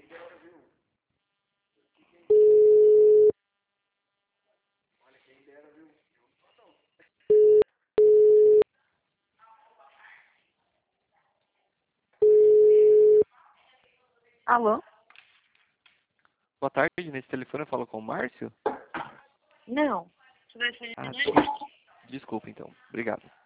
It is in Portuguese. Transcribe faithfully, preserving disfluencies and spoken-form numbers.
Alô? Boa tarde, nesse telefone eu falo com o Márcio? Não. Você vai sair Ah, de noite? desculpa então. Obrigado.